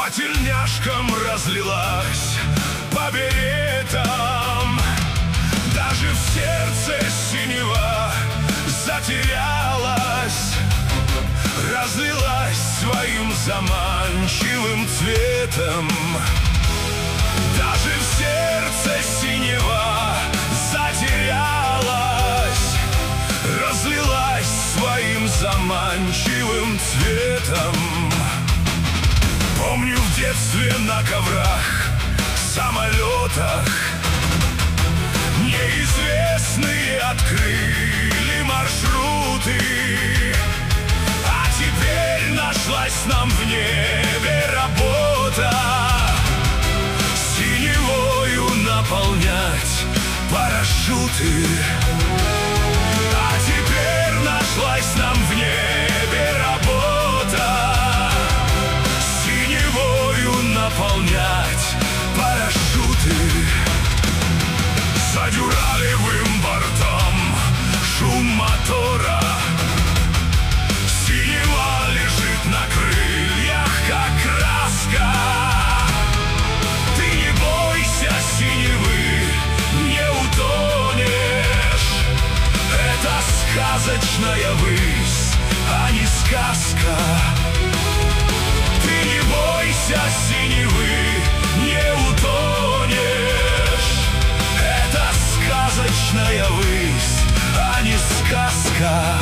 тельняшкам разлилась по беретам. Даже в сердце синева затерялась, разлилась своим заманчивым цветом. Даже в сердце синева затерялась, разлилась своим заманчивым цветом. Помню, в детстве на коврах, самолетах неизвестные открыли маршруты. А теперь нашлась нам в небе работа синевою наполнять парашюты. А теперь нашлась нам в небе работа синевою наполнять парашюты. За дюралевым бортом шум мотора, синева лежит на крыльях, как краска. Ты не бойся синевы, не утонешь. Это сказочная высь, а не сказка. Ты не бойся синевы, не утонешь. Это сказочная высь, а не сказка.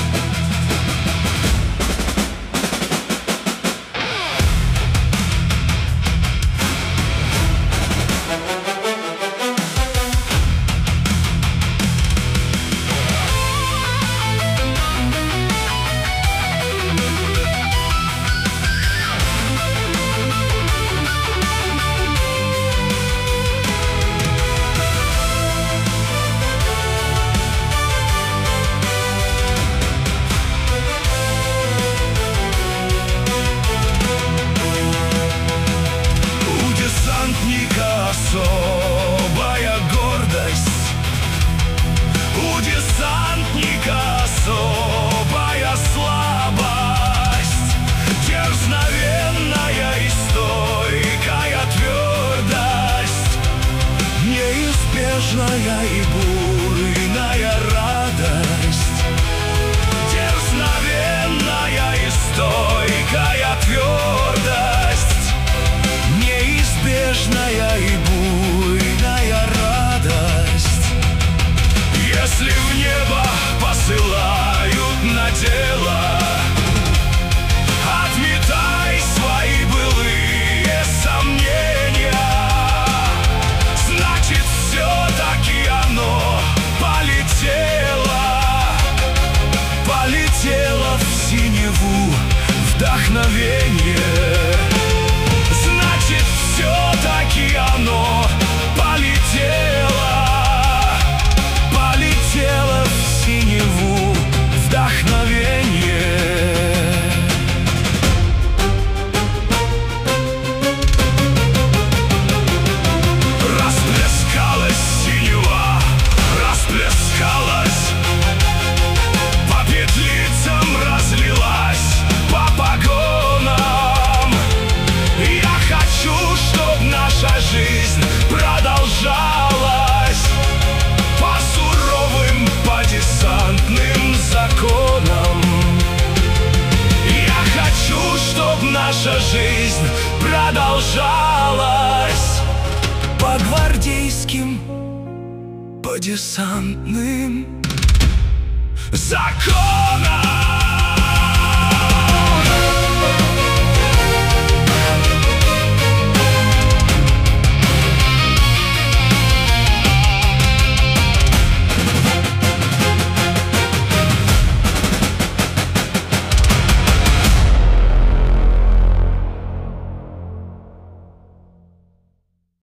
Особая гордость, у десантника особая слабость, дерзновенная и стойкая твердость, неизбежная и буйная радость, дерзновенная и стойкая твердость, неизбежная и буйная радость. Если в небо посылают на дело, отметай свои былые сомнения. Значит, все-таки оно полетело, полетело в синеву вдохновение. Все-таки оно полетело, полетело в синеву вдохновение. Расплескалась синева, расплескалась, по петлицам разлилась, по погонам. Я хочу, чтоб наша жизнь продолжалась по суровым, по десантным законам. Я хочу, чтоб наша жизнь продолжалась по гвардейским, по десантным законам.